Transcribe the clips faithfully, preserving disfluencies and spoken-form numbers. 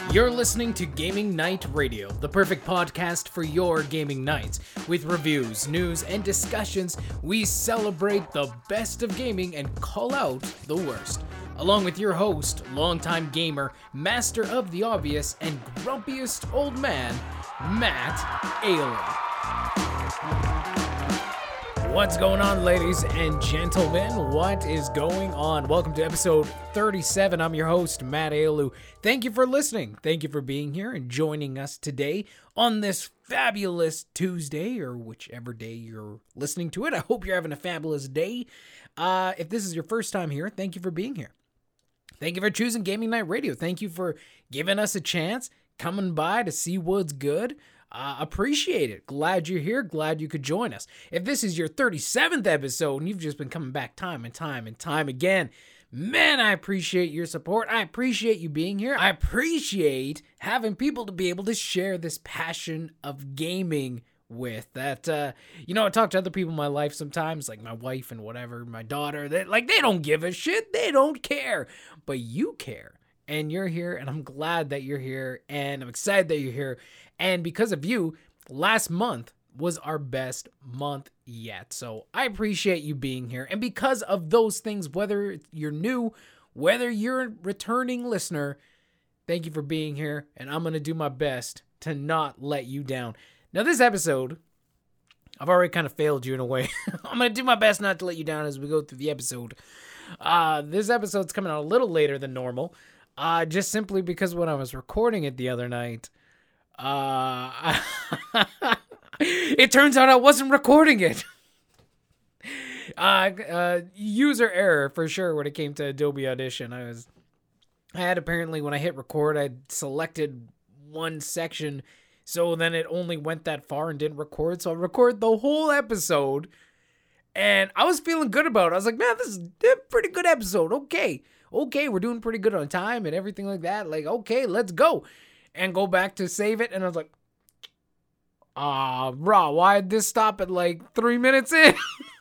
You're listening to Gaming Night Radio, the perfect podcast for your gaming nights. With reviews, news, and discussions, we celebrate the best of gaming and call out the worst. Along with your host, longtime gamer, master of the obvious, and grumpiest old man, Matt Ayler. What's going on, ladies and gentlemen? What is going on? Welcome to episode thirty-seven. I'm your host, Matt Ayler. Thank you for listening. Thank you for being here and joining us today on this fabulous Tuesday, or whichever day you're listening to it. I hope you're having a fabulous day. Uh, if this is your first time here, thank you for being here. Thank you for choosing Gaming Night Radio. Thank you for giving us a chance, coming by to see what's good. Uh, appreciate it. Glad you're here. Glad you could join us. If this is your thirty-seventh episode and you've just been coming back time and time and time again, man, I appreciate your support. I appreciate you being here. I appreciate having people to be able to share this passion of gaming with. That, uh, you know, I talk to other people in my life sometimes, like my wife and whatever, my daughter, that like, they don't give a shit. They don't care. But you care. And you're here, and I'm glad that you're here, and I'm excited that you're here. And because of you, last month was our best month yet. So I appreciate you being here. And because of those things, whether you're new, whether you're a returning listener, thank you for being here. And I'm going to do my best to not let you down. Now, this episode, I've already kind of failed you in a way. I'm going to do my best not to let you down as we go through the episode. Uh, this episode's coming out a little later than normal. Uh, just simply because when I was recording it the other night, uh, it turns out I wasn't recording it. uh, uh, user error for sure when it came to Adobe Audition. I was, I had apparently when I hit record, I selected one section, so then it only went that far and didn't record. So I recorded the whole episode, and I was feeling good about it. I was like, man, this is a pretty good episode. Okay. Okay, we're doing pretty good on time and everything like that. Like, okay, let's go. And go back to save it. And I was like, ah, uh, bro, why did this stop at like three minutes in?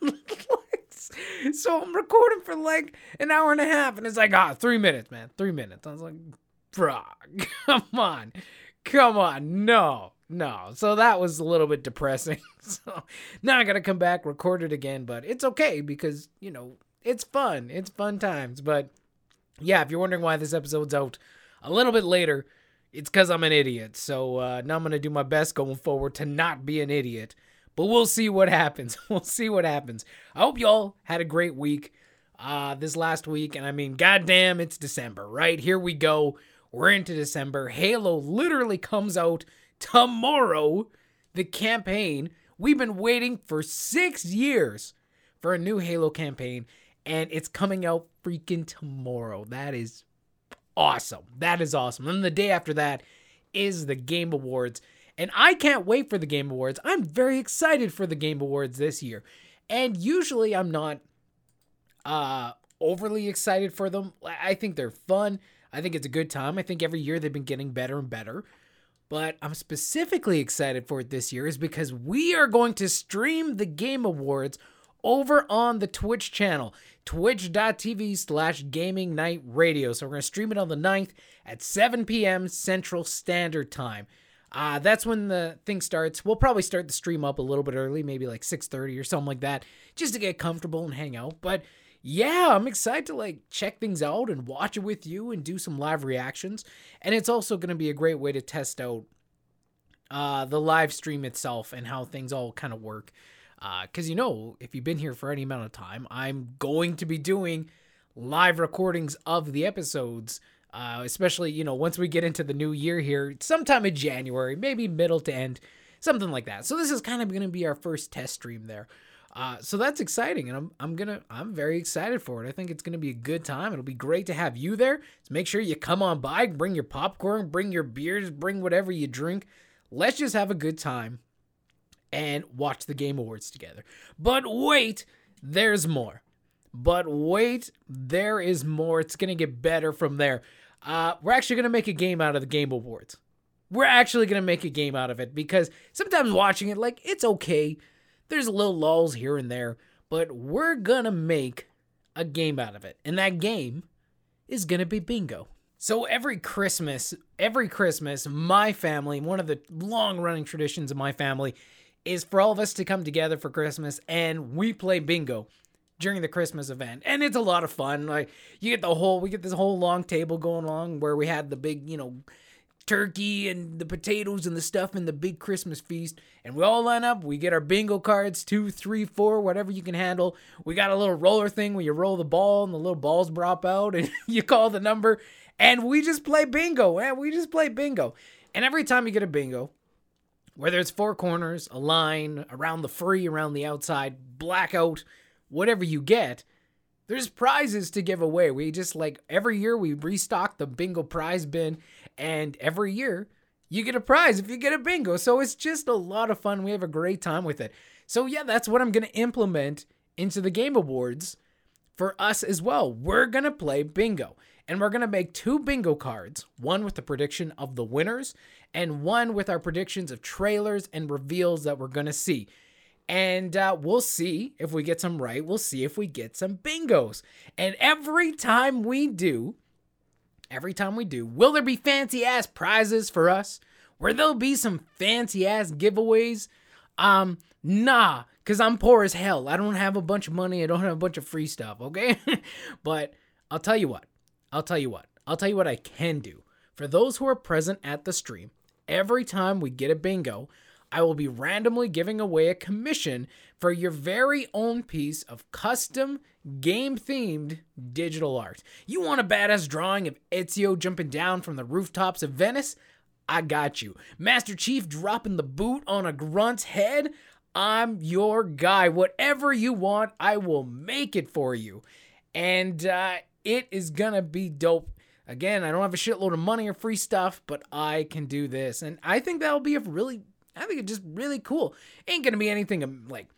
So I'm recording for like an hour and a half. And it's like, ah, three minutes, man. Three minutes. I was like, bro, come on. Come on. No, no. So that was a little bit depressing. So now I got to come back, record it again. But it's okay because, you know, it's fun. It's fun times. But yeah, if you're wondering why this episode's out a little bit later, it's because I'm an idiot. So uh, now I'm going to do my best going forward to not be an idiot. But we'll see what happens. We'll see what happens. I hope y'all had a great week uh, this last week. And I mean, goddamn, it's December, right? Here we go. We're into December. Halo literally comes out tomorrow. The campaign. We've been waiting for six years for a new Halo campaign. And it's coming out freaking tomorrow. That is awesome. That is awesome. And then the day after that is the Game Awards. And I can't wait for the Game Awards. I'm very excited for the Game Awards this year. And usually I'm not uh, overly excited for them. I think they're fun. I think it's a good time. I think every year they've been getting better and better. But I'm specifically excited for it this year is because we are going to stream the Game Awards over on the Twitch channel, twitch.tv slash gaming night radio. So we're going to stream it on the ninth at seven p.m. Central Standard Time. Uh, that's when the thing starts. We'll probably start the stream up a little bit early, maybe like six thirty or something like that, just to get comfortable and hang out. But yeah, I'm excited to like check things out and watch it with you and do some live reactions. And it's also going to be a great way to test out uh, the live stream itself and how things all kind of work. Because, uh, you know, if you've been here for any amount of time, I'm going to be doing live recordings of the episodes, uh, especially, you know, once we get into the new year here, sometime in January, maybe middle to end, something like that. So this is kind of going to be our first test stream there. Uh, so that's exciting, and I'm I'm gonna I'm very excited for it. I think it's gonna be a good time. It'll be great to have you there. So make sure you come on by, bring your popcorn, bring your beers, bring whatever you drink. Let's just have a good time and watch the Game Awards together. But wait, there's more. But wait, there is more. It's going to get better from there. Uh, we're actually going to make a game out of the Game Awards. We're actually going to make a game out of it because sometimes watching it, like, it's okay. There's little lulls here and there. But we're going to make a game out of it. And that game is going to be bingo. So every Christmas, every Christmas, my family, one of the long-running traditions of my family is for all of us to come together for Christmas and we play bingo during the Christmas event. And it's a lot of fun. Like, you get the whole, we get this whole long table going along where we had the big, you know, turkey and the potatoes and the stuff and the big Christmas feast. And we all line up. We get our bingo cards, two, three, four, whatever you can handle. We got a little roller thing where you roll the ball and the little balls drop out and you call the number. And we just play bingo, man. We just play bingo. And every time you get a bingo, whether it's four corners, a line, around the free, around the outside, blackout, whatever you get, there's prizes to give away. We just, like, every year we restock the bingo prize bin, and every year you get a prize if you get a bingo. So it's just a lot of fun. We have a great time with it. So yeah, that's what I'm going to implement into the Game Awards for us as well. We're going to play bingo. And we're going to make two bingo cards, one with the prediction of the winners and one with our predictions of trailers and reveals that we're going to see. And uh, we'll see if we get some right. We'll see if we get some bingos. And every time we do, every time we do, will there be fancy ass prizes for us? Will there be some fancy ass giveaways? Um, nah, because I'm poor as hell. I don't have a bunch of money. I don't have a bunch of free stuff, okay? But I'll tell you what. I'll tell you what. I'll tell you what I can do. For those who are present at the stream, every time we get a bingo, I will be randomly giving away a commission for your very own piece of custom game-themed digital art. You want a badass drawing of Ezio jumping down from the rooftops of Venice? I got you. Master Chief dropping the boot on a grunt's head? I'm your guy. Whatever you want, I will make it for you. And, uh... it is gonna be dope. Again, I don't have a shitload of money or free stuff, but I can do this. And I think that'll be a really, I think it's just really cool. Ain't gonna be anything um, like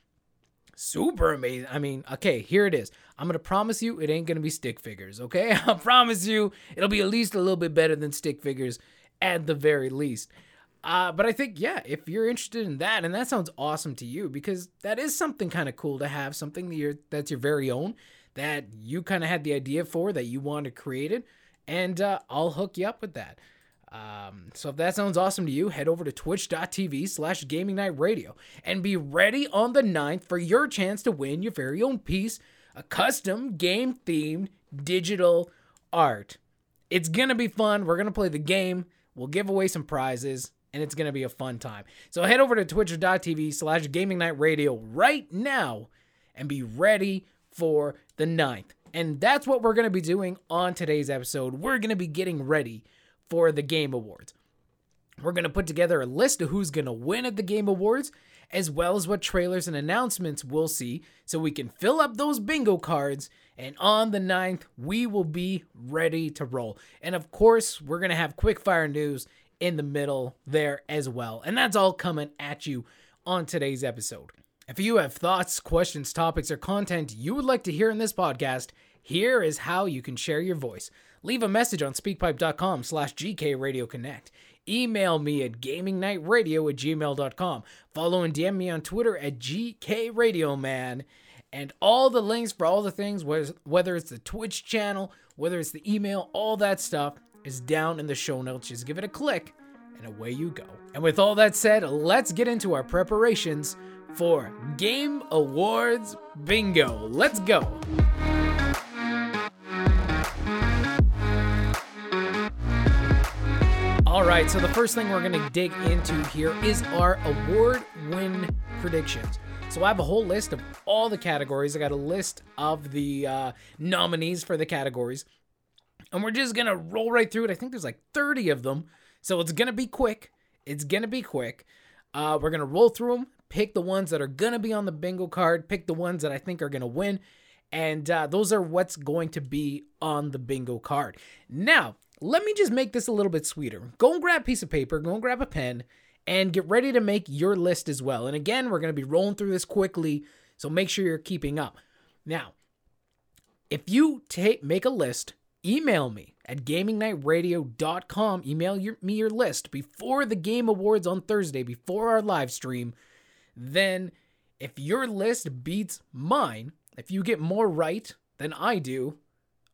super amazing. I mean, okay, here it is. I'm gonna promise you it ain't gonna be stick figures, okay? I promise you it'll be at least a little bit better than stick figures at the very least. Uh, but I think, yeah, if you're interested in that, and that sounds awesome to you, because that is something kind of cool to have, something that you're, that's your very own, that you kind of had the idea for, that you want to create it, and uh, I'll hook you up with that. Um, so if that sounds awesome to you, head over to twitch.tv slash gaming night radio and be ready on the ninth for your chance to win your very own piece of custom game-themed digital art. It's going to be fun. We're going to play the game. We'll give away some prizes, and it's going to be a fun time. So head over to twitch.tv slash gaming night radio right now and be ready for the ninth. And that's what we're going to be doing on today's episode. We're going to be getting ready for the Game Awards. We're going to put together a list of who's going to win at the Game Awards, as well as what trailers and announcements we'll see, so we can fill up those bingo cards, and on the ninth, we will be ready to roll. And of course, we're going to have quickfire news in the middle there as well. And that's all coming at you on today's episode. If you have thoughts, questions, topics, or content you would like to hear in this podcast, here is how you can share your voice. Leave a message on speakpipe.com slash gkradioconnect. Email me at gamingnightradio at gmail dot com. Follow and D M me on Twitter at gkradioman. And all the links for all the things, whether it's the Twitch channel, whether it's the email, all that stuff is down in the show notes. Just give it a click, and away you go. And with all that said, let's get into our preparations for Game Awards Bingo. Let's go. All right, so the first thing we're going to dig into here is our award win predictions. So I have a whole list of all the categories. I got a list of the uh, nominees for the categories. And we're just going to roll right through it. I think there's like thirty of them. So it's going to be quick. It's going to be quick. Uh, we're going to roll through them, pick the ones that are going to be on the bingo card, pick the ones that I think are going to win. And uh, those are what's going to be on the bingo card. Now, let me just make this a little bit sweeter. Go and grab a piece of paper, go and grab a pen, and get ready to make your list as well. And again, we're going to be rolling through this quickly, so make sure you're keeping up. Now, if you take make a list, email me at gaming night radio dot com. Email your, me your list before the Game Awards on Thursday, before our live stream. Then, if your list beats mine, if you get more right than I do,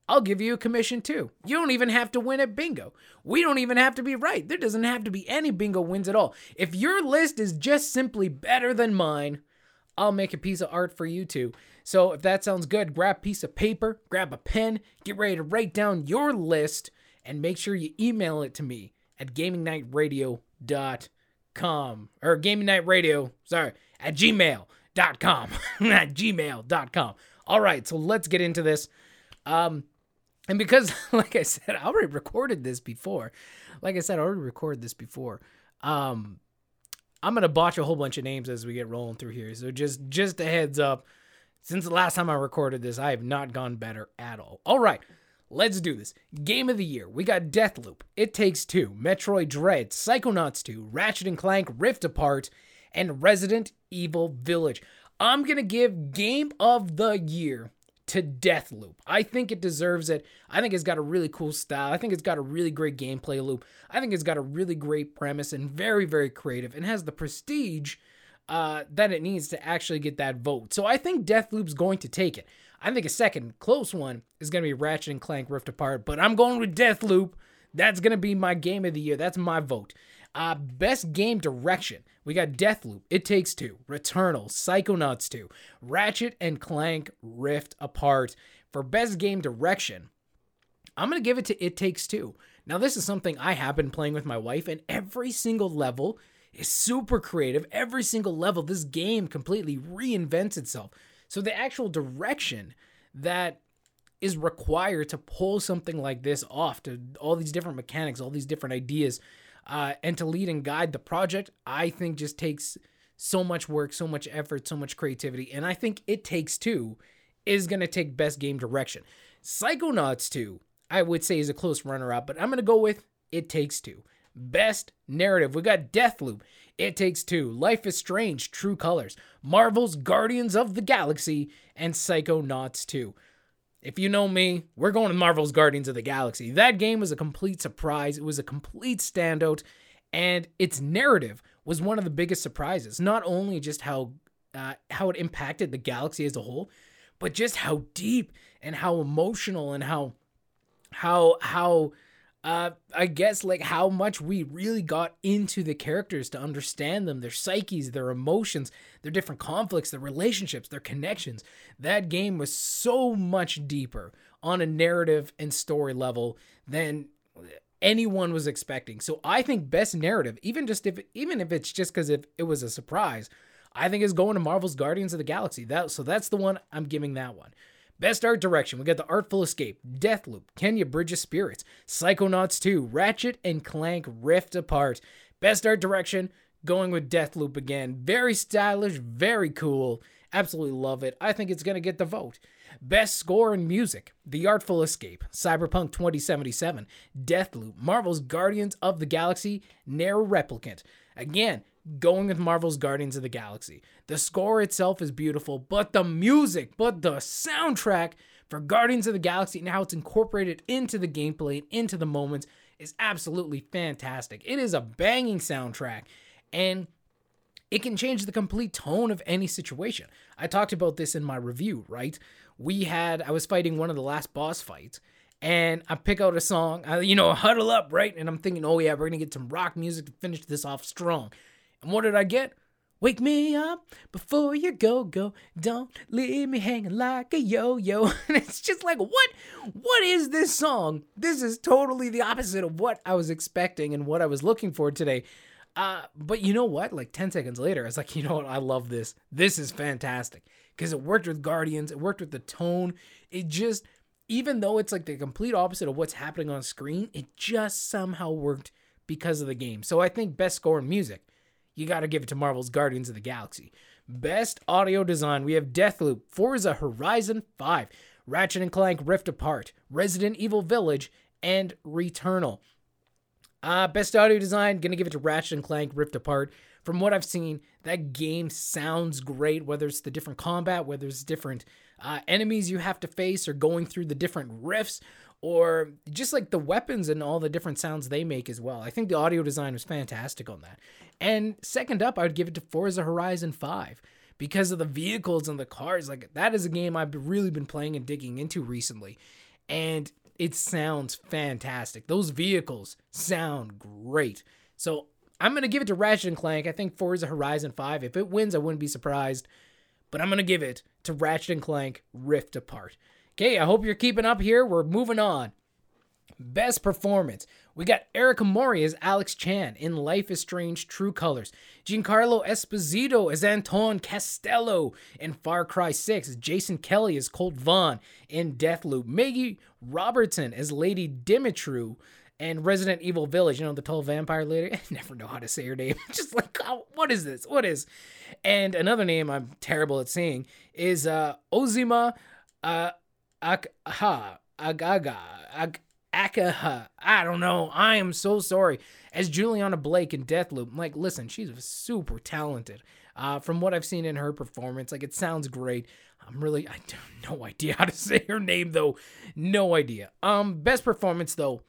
I'll give you a commission too. You don't even have to win at bingo. We don't even have to be right. There doesn't have to be any bingo wins at all. If your list is just simply better than mine, I'll make a piece of art for you too. So if that sounds good, grab a piece of paper, grab a pen, get ready to write down your list, and make sure you email it to me at gaming night radio dot com. Or gaming night radio, sorry, at gmail dot com. At gmail dot com. All right, so let's get into this. Um... And because, like I said, I already recorded this before. Like I said, I already recorded this before. Um, I'm going to botch a whole bunch of names as we get rolling through here. So just, just a heads up. Since the last time I recorded this, I have not gone better at all. All right, let's do this. Game of the year. We got Deathloop, It Takes Two, Metroid Dread, Psychonauts two, Ratchet and Clank Rift Apart, and Resident Evil Village. I'm going to give Game of the Year to Deathloop. I think it deserves it. I think it's got a really cool style. I think it's got a really great gameplay loop. I think it's got a really great premise and very, very creative and has the prestige uh, that it needs to actually get that vote. So I think Deathloop's going to take it. I think a second close one is going to be Ratchet and Clank Rift Apart, but I'm going with Deathloop. That's going to be my game of the year. That's my vote. Uh, best game direction. We got Deathloop, It Takes Two, Returnal, Psychonauts two, Ratchet and Clank Rift Apart. For best game direction, I'm going to give it to It Takes Two. Now, this is something I have been playing with my wife, and every single level is super creative. Every single level, this game completely reinvents itself. So the actual direction that is required to pull something like this off, to all these different mechanics, all these different ideas, Uh, and to lead and guide the project, I think just takes so much work, so much effort, so much creativity. And I think It Takes Two is going to take best game direction. Psychonauts two, I would say, is a close runner-up, but I'm going to go with It Takes Two. Best narrative, we got Deathloop, It Takes Two, Life is Strange, True Colors, Marvel's Guardians of the Galaxy, and Psychonauts two. If you know me, we're going to Marvel's Guardians of the Galaxy. That game was a complete surprise. It was a complete standout, and its narrative was one of the biggest surprises. Not only just how uh, how it impacted the galaxy as a whole, but just how deep and how emotional and how how how uh, I guess like how much we really got into the characters to understand them, their psyches, their emotions, their different conflicts, their relationships, their connections. That game was so much deeper on a narrative and story level than anyone was expecting. So I think best narrative, even just if even if it's just because if it was a surprise, I think is going to Marvel's Guardians of the Galaxy. That so that's the one I'm giving that one. Best art direction, we got The Artful Escape, Deathloop, Kenya Bridge of Spirits, Psychonauts two, Ratchet and Clank Rift Apart. Best art direction, going with Deathloop again. Very stylish, very cool. Absolutely love it. I think it's going to get the vote. Best score and music, The Artful Escape, Cyberpunk twenty seventy-seven, Deathloop, Marvel's Guardians of the Galaxy, Nier Replicant. Again, going with Marvel's Guardians of the Galaxy. The score itself is beautiful, but the music, but the soundtrack for Guardians of the Galaxy and how it's incorporated into the gameplay and into the moments is absolutely fantastic. It is a banging soundtrack, and it can change the complete tone of any situation. I talked about this in my review, right? We had, I was fighting one of the last boss fights, and I pick out a song, I, you know, huddle up, right? And I'm thinking, oh yeah, we're going to get some rock music to finish this off strong. And what did I get? Wake me up before you go, go. Don't leave me hanging like a yo-yo. And it's just like, what? What is this song? This is totally the opposite of what I was expecting and what I was looking for today. Uh, but you know what? Like ten seconds later, I was like, you know what? I love this. This is fantastic. Because it worked with Guardians. It worked with the tone. It just, even though it's like the complete opposite of what's happening on screen, it just somehow worked because of the game. So I think best score and music, you got to give it to Marvel's Guardians of the Galaxy. Best audio design, we have Deathloop, Forza Horizon five, Ratchet and Clank Rift Apart, Resident Evil Village, and Returnal. Uh, best audio design, gonna give it to Ratchet and Clank Rift Apart. From what I've seen, that game sounds great, whether it's the different combat, whether it's different uh, enemies you have to face, or going through the different riffs, or just like the weapons and all the different sounds they make as well. I think the audio design was fantastic on that. And second up, I would give it to Forza Horizon five because of the vehicles and the cars. Like, that is a game I've really been playing and digging into recently. and it sounds fantastic. Those vehicles sound great. So I'm going to give it to Ratchet and Clank. I think Forza Horizon five, if it wins, I wouldn't be surprised. But I'm going to give it to Ratchet and Clank Rift Apart. Okay, I hope you're keeping up here. We're moving on. Best performance. We got Eric Mori as Alex Chan in Life is Strange True Colors. Giancarlo Esposito as Anton Costello in Far Cry six. Jason Kelly as Colt Vaughn in Deathloop. Maggie Robertson as Lady Dimitru and Resident Evil Village. You know, the tall vampire lady? I never know how to say her name. Just like, oh, what is this? What is? And another name I'm terrible at saying is uh, Ozima uh, Akha Agaga Ag- Akaha. I don't know. I am so sorry. As Juliana Blake in Deathloop. I'm like, listen, she's super talented. Uh, from what I've seen in her performance, like, it sounds great. I'm really, I have no idea how to say her name, though. No idea. Um, best performance, though,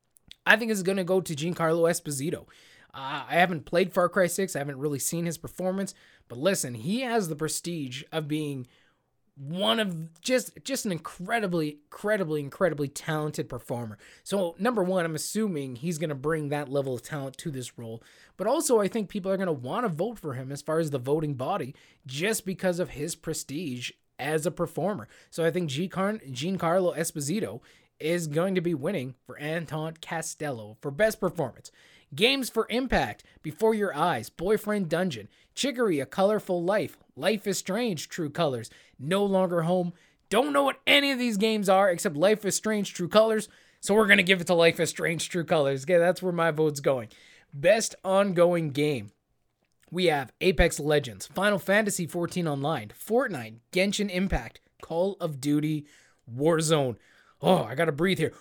I think is going to go to Giancarlo Esposito. Uh, I haven't played Far Cry six. I haven't really seen his performance. But listen, he has the prestige of being one of just just an incredibly, incredibly, incredibly talented performer. So, number one, I'm assuming he's going to bring that level of talent to this role. But also, I think people are going to want to vote for him as far as the voting body just because of his prestige as a performer. So, I think Giancarlo Esposito is going to be winning for Anton Costello for best performance. Games for Impact, Before Your Eyes, Boyfriend Dungeon, Chicory, A Colorful Life, Life is Strange, True Colors, No Longer Home. Don't know what any of these games are except Life is Strange, True Colors, so we're going to give it to Life is Strange, True Colors. Okay, that's where my vote's going. Best ongoing game. We have Apex Legends, Final Fantasy fourteen Online, Fortnite, Genshin Impact, Call of Duty, Warzone. Oh, I gotta breathe here.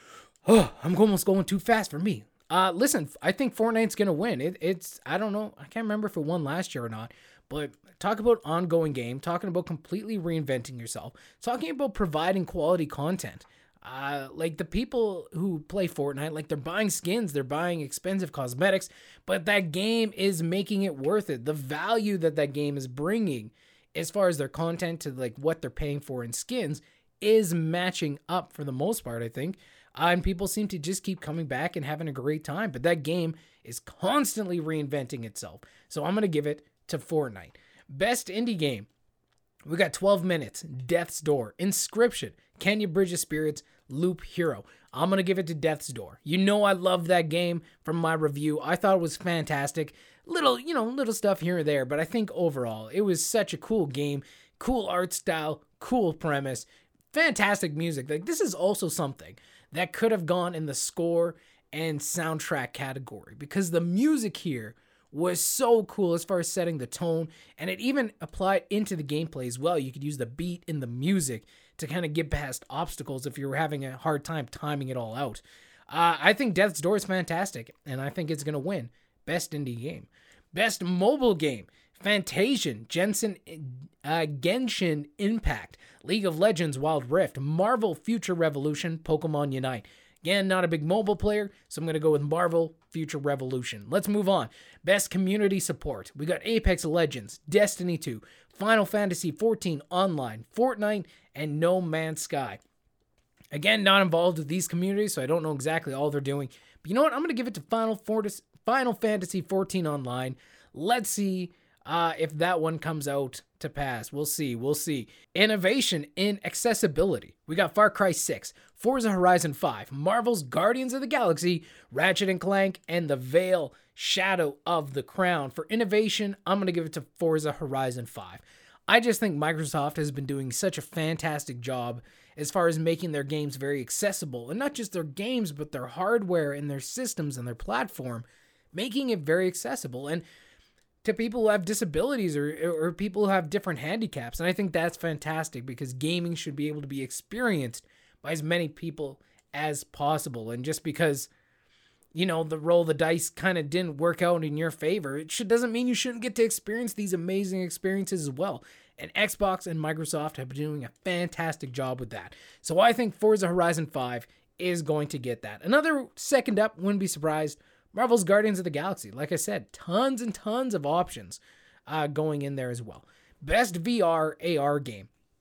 Oh, I'm almost going too fast for me. Uh, listen, I think Fortnite's gonna win. It, it's, I don't know, I can't remember if it won last year or not, but talk about ongoing game, talking about completely reinventing yourself, talking about providing quality content. Uh, like the people who play Fortnite, like they're buying skins, they're buying expensive cosmetics, but that game is making it worth it. The value that that game is bringing as far as their content to like what they're paying for in skins is matching up for the most part, I think. Uh, and people seem to just keep coming back and having a great time. But that game is constantly reinventing itself. So I'm going to give it to Fortnite. Best indie game. We got twelve minutes, Death's Door, Inscription, Kenya Bridge of Spirits, Loop Hero. I'm going to give it to Death's Door. You know I love that game from my review. I thought it was fantastic. Little, you know, little stuff here and there. But I think overall, it was such a cool game. Cool art style, cool premise, fantastic music. Like, this is also something that could have gone in the score and soundtrack category because the music here was so cool as far as setting the tone, and it even applied into the gameplay as well. You could use the beat in the music to kind of get past obstacles if you were having a hard time timing it all out. Uh, I think Death's Door is fantastic, and I think it's going to win Best Indie Game. Best Mobile Game. Fantasian, Jensen, uh, Genshin Impact, League of Legends Wild Rift, Marvel Future Revolution, Pokemon Unite. Again, not a big mobile player, so I'm going to go with Marvel Future Revolution. Let's move on. Best Community Support. We got Apex Legends, Destiny two, Final Fantasy fourteen Online, Fortnite, and No Man's Sky. Again, not involved with these communities, so I don't know exactly all they're doing. But you know what? I'm going to give it to Final, Fortis, Final Fantasy fourteen Online. Let's see Uh, if that one comes out to pass. We'll see. We'll see. Innovation in accessibility. We got Far Cry six, Forza Horizon five, Marvel's Guardians of the Galaxy, Ratchet and Clank, and The Veil Shadow of the Crown. For innovation, I'm going to give it to Forza Horizon five. I just think Microsoft has been doing such a fantastic job as far as making their games very accessible. And not just their games, but their hardware and their systems and their platform, making it very accessible. And to people who have disabilities or, or people who have different handicaps. And I think that's fantastic because gaming should be able to be experienced by as many people as possible. And just because, you know, the roll of the dice kind of didn't work out in your favor, it should, doesn't mean you shouldn't get to experience these amazing experiences as well. And Xbox and Microsoft have been doing a fantastic job with that. So I think Forza Horizon five is going to get that. Another second up, wouldn't be surprised, Marvel's Guardians of the Galaxy. Like I said, tons and tons of options uh, going in there as well. Best V R A R game.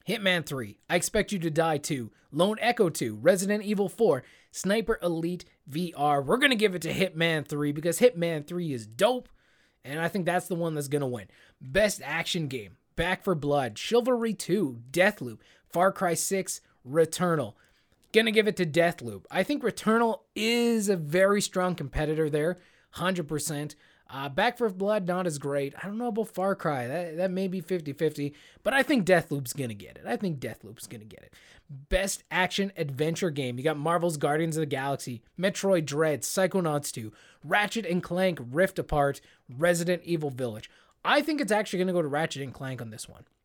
Hitman three, I Expect You to Die two, Lone Echo two, Resident Evil four, Sniper Elite V R. We're going to give it to Hitman three because Hitman three is dope, and I think that's the one that's going to win. Best Action Game, Back for Blood, Chivalry two, Deathloop, Far Cry six, Returnal. Gonna give it to Deathloop. I think Returnal is a very strong competitor there, one hundred percent. Uh, Back for Blood, not as great. I don't know about Far Cry. That, that may be fifty-fifty, but I think Deathloop's gonna get it. I think Deathloop's gonna get it. Best Action Adventure Game. You got Marvel's Guardians of the Galaxy, Metroid Dread, Psychonauts two, Ratchet and Clank Rift Apart, Resident Evil Village. I think it's actually gonna go to Ratchet and Clank on this one.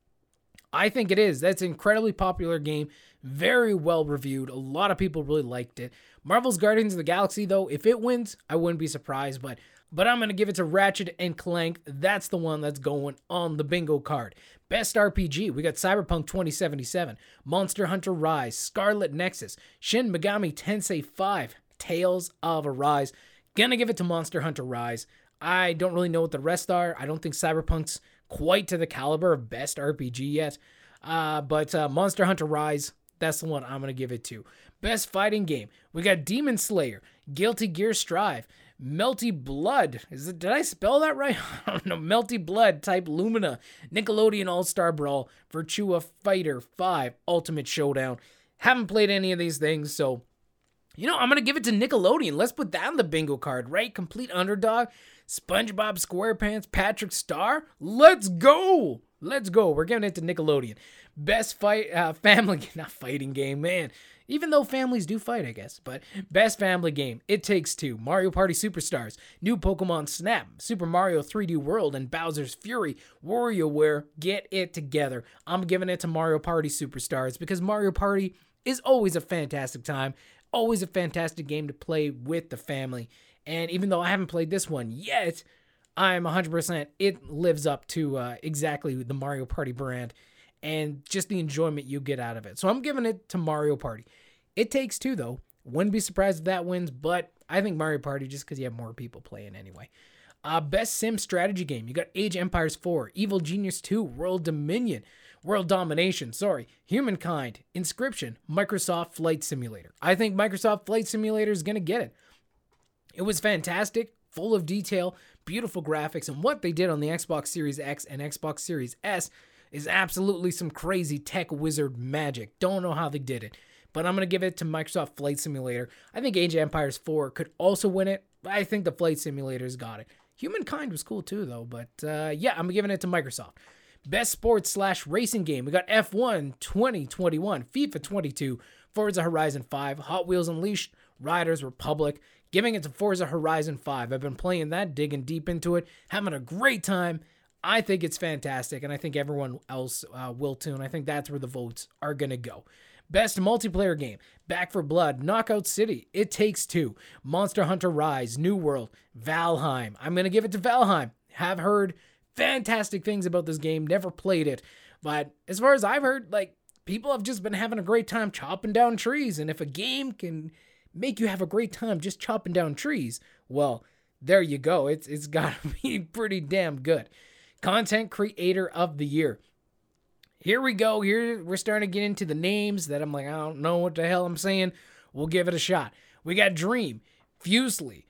I think it is. That's an incredibly popular game. Very well reviewed. A lot of people really liked it. Marvel's Guardians of the Galaxy, though, if it wins, I wouldn't be surprised. But but I'm going to give it to Ratchet and Clank. That's the one that's going on the bingo card. Best R P G. We got Cyberpunk twenty seventy-seven, Monster Hunter Rise, Scarlet Nexus, Shin Megami Tensei five, Tales of Arise. Gonna give it to Monster Hunter Rise. I don't really know what the rest are. I don't think Cyberpunk's quite to the caliber of best R P G yet. Uh, but uh, Monster Hunter Rise, that's the one I'm going to give it to. Best Fighting Game. We got Demon Slayer, Guilty Gear Strive, Melty Blood. Is it, did I spell that right? I don't know. Melty Blood, type Lumina, Nickelodeon All-Star Brawl, Virtua Fighter five, Ultimate Showdown. Haven't played any of these things, so, you know, I'm going to give it to Nickelodeon. Let's put that on the bingo card, right? Complete Underdog, SpongeBob SquarePants, Patrick Star. Let's go. Let's go. We're giving it to Nickelodeon. Best fight, uh, family, not fighting game, man. Even though families do fight, I guess. But best family game, It Takes Two, Mario Party Superstars, New Pokemon Snap, Super Mario three D World, and Bowser's Fury, WarioWare, get it together. I'm giving it to Mario Party Superstars because Mario Party is always a fantastic time, always a fantastic game to play with the family. And even though I haven't played this one yet, I'm one hundred percent it lives up to uh, exactly the Mario Party brand and just the enjoyment you get out of it. So I'm giving it to Mario Party. It Takes Two, though. Wouldn't be surprised if that wins, but I think Mario Party just because you have more people playing anyway. Uh, best Sim strategy game. You got Age of Empires four, Evil Genius two, World Dominion, World Domination, sorry, Humankind, Inscription, Microsoft Flight Simulator. I think Microsoft Flight Simulator is going to get it. It was fantastic, full of detail, beautiful graphics, and what they did on the Xbox Series X and Xbox Series S is absolutely some crazy tech wizard magic. Don't know how they did it, but I'm going to give it to Microsoft Flight Simulator. I think Age of Empires four could also win it, but I think the Flight Simulator's got it. Humankind was cool too, though, but uh, yeah, I'm giving it to Microsoft. Best sports slash racing game. We got F one twenty twenty-one, FIFA twenty-two, Forza Horizon five, Hot Wheels Unleashed, Riders Republic. Giving it to Forza Horizon five. I've been playing that, digging deep into it, having a great time. I think it's fantastic, and I think everyone else uh, will too, and I think that's where the votes are going to go. Best multiplayer game. Back for Blood, Knockout City, It Takes Two, Monster Hunter Rise, New World, Valheim. I'm going to give it to Valheim. Have heard fantastic things about this game, never played it, but as far as I've heard, like, people have just been having a great time chopping down trees, and if a game can make you have a great time just chopping down trees, well, there you go. It's It's got to be pretty damn good. Content Creator of the Year. Here we go. Here we're starting to get into the names that I'm like, I don't know what the hell I'm saying. We'll give it a shot. We got Dream, Fusely,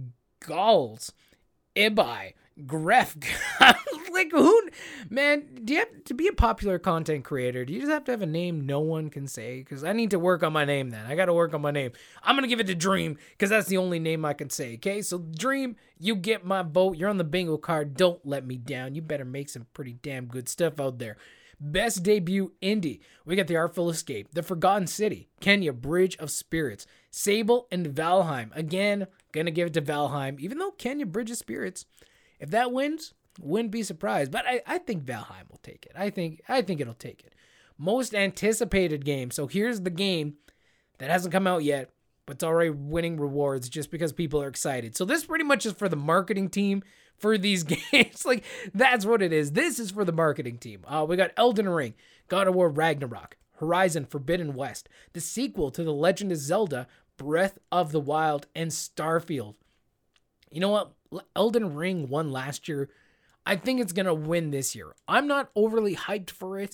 Galls, Ibai, Gref. Like, who, man, do you have to be a popular content creator? Do you just have to have a name no one can say? Because I need to work on my name then. I got to work on my name. I'm going to give it to Dream because that's the only name I can say. Okay, so Dream, you get my vote. You're on the bingo card. Don't let me down. You better make some pretty damn good stuff out there. Best debut indie. We got The Artful Escape, The Forgotten City, Kenya, Bridge of Spirits, Sable, and Valheim. Again, gonna give it to Valheim, even though Kenya, Bridge of Spirits, if that wins, wouldn't be surprised. But I, I think Valheim will take it. I think I think it'll take it. Most anticipated game. So here's the game that hasn't come out yet, but it's already winning rewards just because people are excited. So this pretty much is for the marketing team for these games. Like, that's what it is. This is for the marketing team. Uh, we got Elden Ring, God of War Ragnarok, Horizon Forbidden West, the sequel to The Legend of Zelda, Breath of the Wild, and Starfield. You know what? Elden Ring won last year. I think it's going to win this year. I'm not overly hyped for it.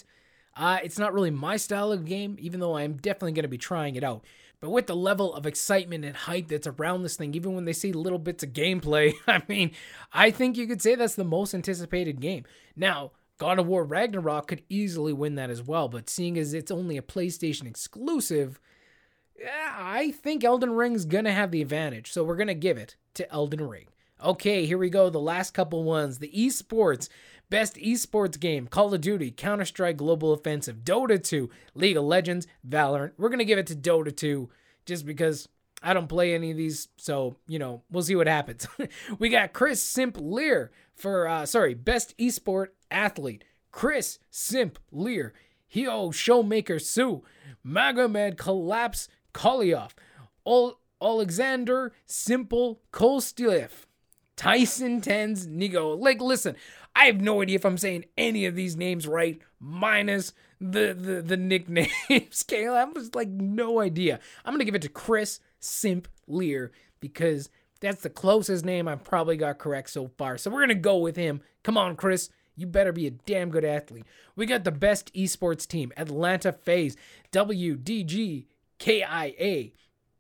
Uh, it's not really my style of game, even though I'm definitely going to be trying it out. But with the level of excitement and hype that's around this thing, even when they see little bits of gameplay, I mean, I think you could say that's the most anticipated game. Now, God of War Ragnarok could easily win that as well, but seeing as it's only a PlayStation exclusive, yeah, I think Elden Ring's going to have the advantage. So we're going to give it to Elden Ring. Okay, here we go. The last couple ones. The esports. Best esports game. Call of Duty, Counter-Strike Global Offensive, Dota two, League of Legends, Valorant. We're going to give it to Dota two just because I don't play any of these. So, you know, we'll see what happens. We got Chris Simp Lear for, uh, sorry, Best Esport Athlete. Chris Simp Lear. Hio Showmaker Sue. Magomed Collapse Kolioff. Ol- Alexander Simple Kostilif. Tyson Tens Nigo. Like, listen, I have no idea if I'm saying any of these names right, minus the the, the nicknames. Kayla, I have like no idea. I'm gonna give it to Chris Simp Lear because that's the closest name I've probably got correct so far. So we're gonna go with him. Come on, Chris. You better be a damn good athlete. We got the best esports team, Atlanta FaZe, W D G K I A.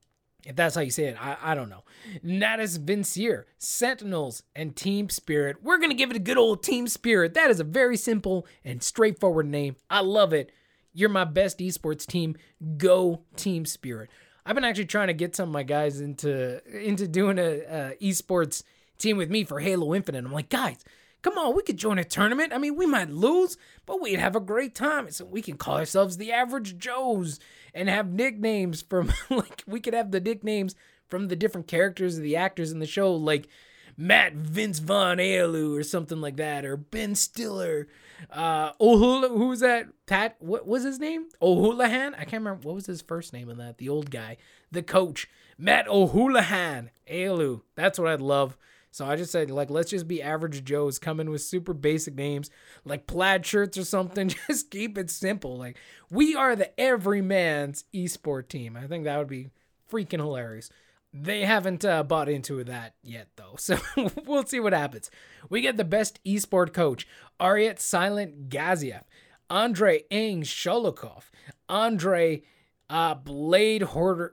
If that's how you say it, I, I don't know. Natus Vincier, Sentinels, and Team Spirit. We're going to give it a good old Team Spirit. That is a very simple and straightforward name. I love it. You're my best esports team. Go Team Spirit. I've been actually trying to get some of my guys into, into doing a, a esports team with me for Halo Infinite. I'm like, guys, come on, we could join a tournament. I mean, we might lose, but we'd have a great time. So we can call ourselves the Average Joes and have nicknames from, like, we could have the nicknames from the different characters of the actors in the show, like Matt Vince Von Aelu or something like that, or Ben Stiller. Uh, O'Hula, who was that? Pat, what was his name? O'Houlihan? I can't remember. What was his first name in that? The old guy, the coach. Matt O'Houlihan. Aelu. That's what I'd love. So I just said, like, let's just be Average Joes, come in with super basic names, like plaid shirts or something. Just keep it simple. Like, we are the everyman's esport team. I think that would be freaking hilarious. They haven't uh, bought into that yet, though. So we'll see what happens. We get the best esport coach, Aryat Silent Gaziev, Andrei Eng Sholokov, Andrei uh, Blade Hor-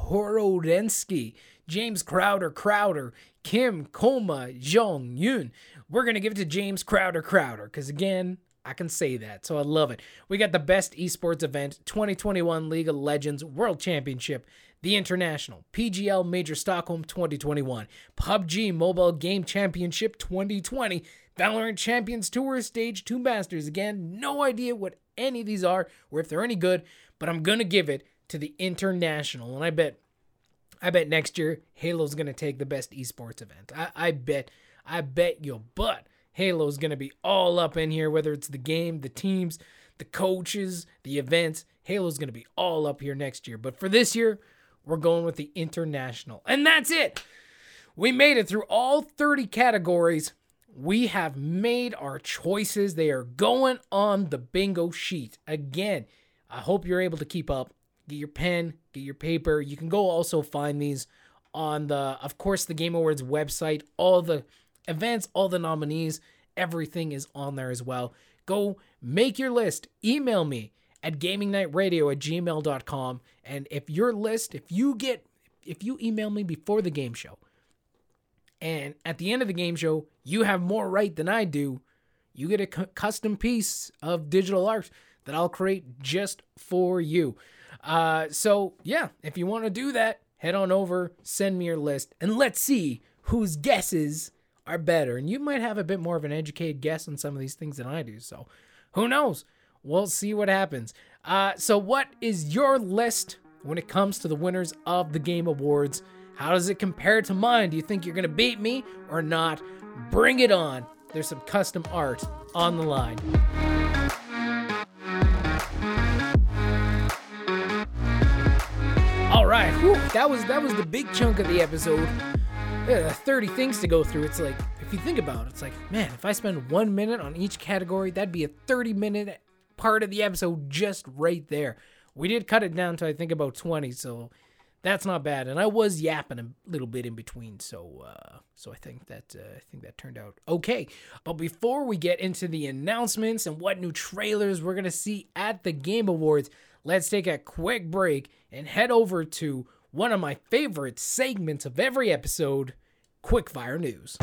Horodensky, James Crowder Crowder, Kim Koma Jong Yun. We're going to give it to James Crowder Crowder because, again, I can say that, so I love it. We got the best esports event, twenty twenty-one League of Legends World Championship, the International, P G L Major Stockholm twenty twenty-one, P U B G Mobile Game Championship twenty twenty, Valorant Champions Tour Stage two Masters. Again, no idea what any of these are or if they're any good, but I'm going to give it to the International, and I bet I bet next year Halo's going to take the best esports event. I, I bet, I bet your butt Halo's going to be all up in here, whether it's the game, the teams, the coaches, the events. Halo's going to be all up here next year. But for this year, we're going with the International. And that's it. We made it through all thirty categories. We have made our choices. They are going on the bingo sheet. Again, I hope you're able to keep up. Get your pen, get your paper. You can go also find these on the, of course, the Game Awards website. All the events, all the nominees, everything is on there as well. Go make your list. Email me at gaming night radio at gmail dot com. And if your list, if you get, if you email me before the game show, and at the end of the game show, you have more right than I do, you get a cu- custom piece of digital art that I'll create just for you. Uh, so yeah, if you want to do that, head on over, send me your list, and let's see whose guesses are better. And you might have a bit more of an educated guess on some of these things than I do. So who knows? We'll see what happens. Uh, so what is your list when it comes to the winners of the Game Awards? How does it compare to mine? Do you think you're going to beat me or not? Bring it on. There's some custom art on the line. All right, whew, that was that was the big chunk of the episode. Yeah, thirty things to go through. It's like, if you think about it, it's like, man, if I spend one minute on each category, that'd be a thirty minute part of the episode just right there. We did cut it down to, I think, about twenty, so That's not bad, and I was yapping a little bit in between, so uh, so I think that uh, I think that turned out okay. But before we get into the announcements and what new trailers we're gonna see at the Game Awards, let's take a quick break and head over to one of my favorite segments of every episode, Quickfire News.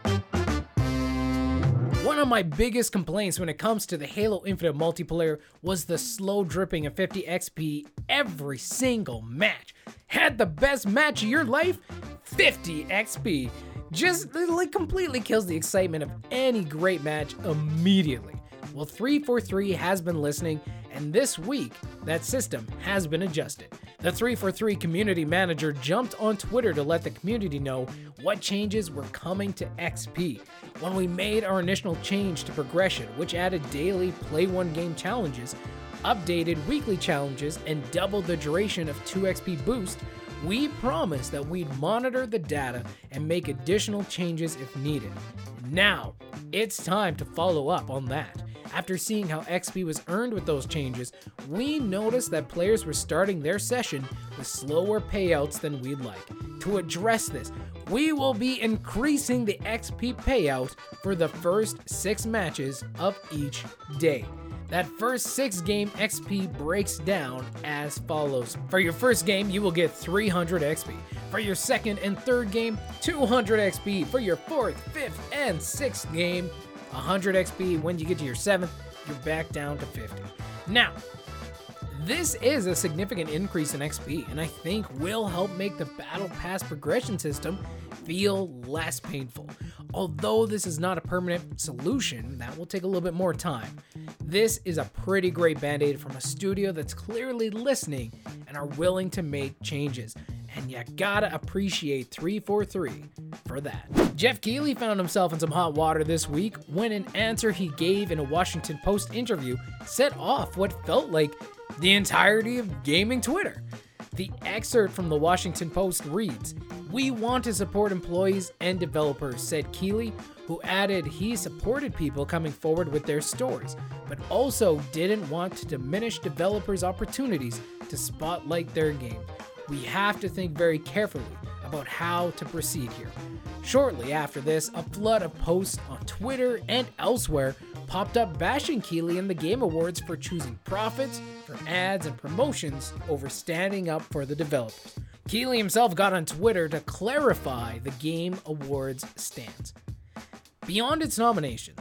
One of my biggest complaints when it comes to the Halo Infinite multiplayer was the slow dripping of fifty X P every single match. Had the best match of your life? fifty X P. Just like completely kills the excitement of any great match immediately. Well, three forty-three has been listening, and this week, that system has been adjusted. The three forty-three community manager jumped on Twitter to let the community know what changes were coming to X P. When we made our initial change to progression, which added daily play one game challenges, updated weekly challenges, and doubled the duration of two X P boost, we promised that we'd monitor the data and make additional changes if needed. Now, it's time to follow up on that. After seeing how X P was earned with those changes, we noticed that players were starting their session with slower payouts than we'd like. To address this, we will be increasing the X P payout for the first six matches of each day. That first six game X P breaks down as follows. For your first game, you will get three hundred X P. For your second and third game, two hundred X P. For your fourth, fifth, and sixth game, one hundred X P. When you get to your seventh, you're back down to fifty. Now, this is a significant increase in X P, and I think will help make the Battle Pass progression system feel less painful. Although this is not a permanent solution, that will take a little bit more time. This is a pretty great band-aid from a studio that's clearly listening and are willing to make changes. And you gotta appreciate three forty-three for that. Jeff Keighley found himself in some hot water this week when an answer he gave in a Washington Post interview set off what felt like the entirety of gaming Twitter. The excerpt from the Washington Post reads, "We want to support employees and developers," said Keighley, who added he supported people coming forward with their stories, but also didn't want to diminish developers' opportunities to spotlight their game. We have to think very carefully about how to proceed here. Shortly after this, a flood of posts on Twitter and elsewhere popped up bashing Keighley and the Game Awards for choosing profits for ads and promotions over standing up for the developers. Keighley himself got on Twitter to clarify the Game Awards stance. Beyond its nominations,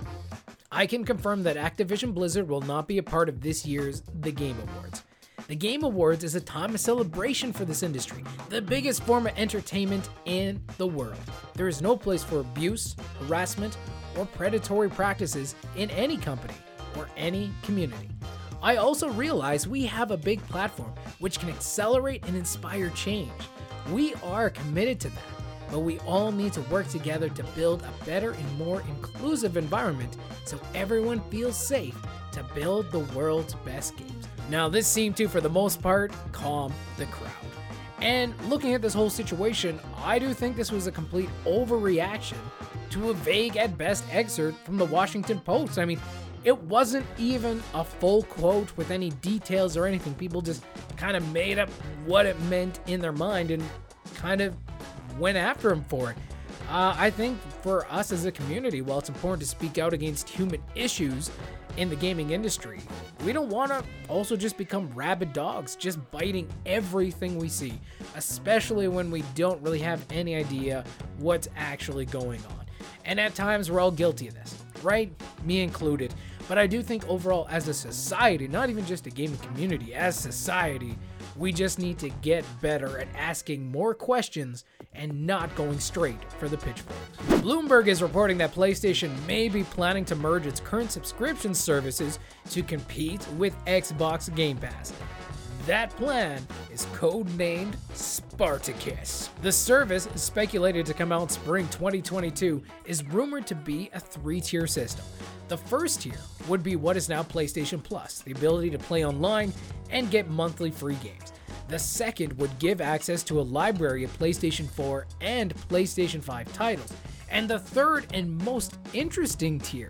I can confirm that Activision Blizzard will not be a part of this year's The Game Awards. The Game Awards is a time of celebration for this industry, the biggest form of entertainment in the world. There is no place for abuse, harassment, or predatory practices in any company or any community. I also realize we have a big platform which can accelerate and inspire change. We are committed to that, but we all need to work together to build a better and more inclusive environment so everyone feels safe to build the world's best games. Now, this seemed to, for the most part, calm the crowd. And looking at this whole situation, I do think this was a complete overreaction to a vague at best excerpt from the Washington Post. I mean, it wasn't even a full quote with any details or anything. People just kind of made up what it meant in their mind and kind of went after him for it. Uh, I think for us as a community, while it's important to speak out against human issues in the gaming industry, we don't want to also just become rabid dogs, just biting everything we see, especially when we don't really have any idea what's actually going on. And at times, we're all guilty of this, right? Me included. But I do think overall, as a society, not even just a gaming community, as society, we just need to get better at asking more questions and not going straight for the pitchforks. Bloomberg is reporting that PlayStation may be planning to merge its current subscription services to compete with Xbox Game Pass. That plan is codenamed Spartacus. The service, speculated to come out spring twenty twenty-two, is rumored to be a three-tier system. The first tier would be what is now PlayStation Plus, the ability to play online and get monthly free games. The second would give access to a library of PlayStation four and PlayStation five titles. And the third and most interesting tier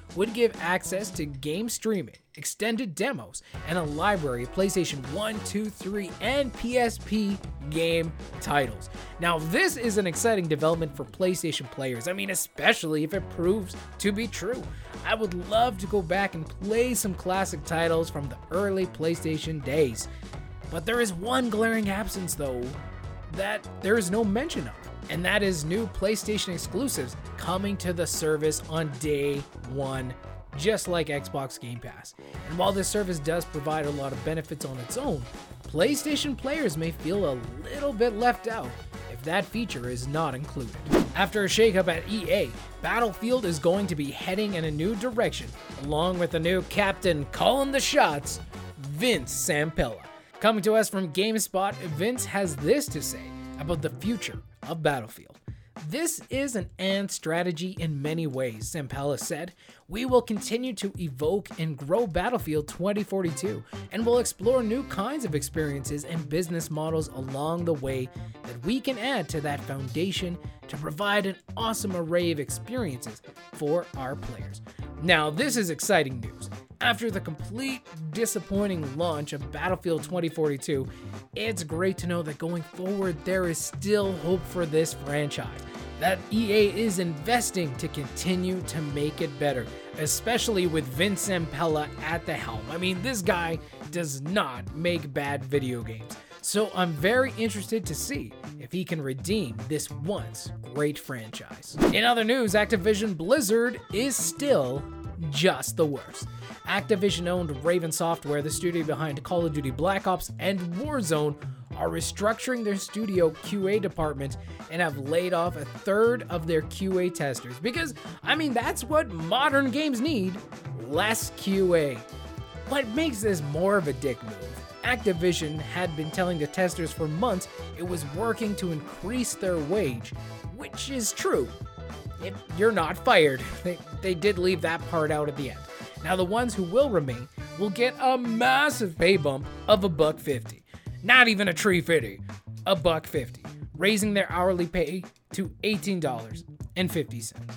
would give access to game streaming, extended demos, and a library of PlayStation one, two, three, and P S P game titles. Now, this is an exciting development for PlayStation players. I mean, especially if it proves to be true. I would love to go back and play some classic titles from the early PlayStation days. But there is one glaring absence, though, that there is no mention of, and that is new PlayStation exclusives coming to the service on day one, just like Xbox Game Pass. And while this service does provide a lot of benefits on its own, PlayStation players may feel a little bit left out if that feature is not included. After a shakeup at E A, Battlefield is going to be heading in a new direction, along with the new captain calling the shots, Vince Zampella. Coming to us from GameSpot, Vince has this to say about the future of Battlefield. This is an and strategy in many ways, Zampella said. We will continue to evoke and grow Battlefield twenty forty-two, and will explore new kinds of experiences and business models along the way that we can add to that foundation to provide an awesome array of experiences for our players. Now, this is exciting news. After the complete disappointing launch of Battlefield twenty forty-two, it's great to know that going forward there is still hope for this franchise, that E A is investing to continue to make it better, especially with Vince Zampella at the helm. I mean, this guy does not make bad video games, so I'm very interested to see if he can redeem this once great franchise. In other news, Activision Blizzard is still just the worst. Activision-owned Raven Software, the studio behind Call of Duty Black Ops and Warzone, are restructuring their studio Q A department and have laid off a third of their Q A testers. Because, I mean, that's what modern games need, less Q A. What makes this more of a dick move? Activision had been telling the testers for months it was working to increase their wage, which is true. If you're not fired, they, they did leave that part out at the end. Now, the ones who will remain will get a massive pay bump of a buck fifty. Not even a tree fifty, a buck fifty, raising their hourly pay to eighteen dollars and fifty cents.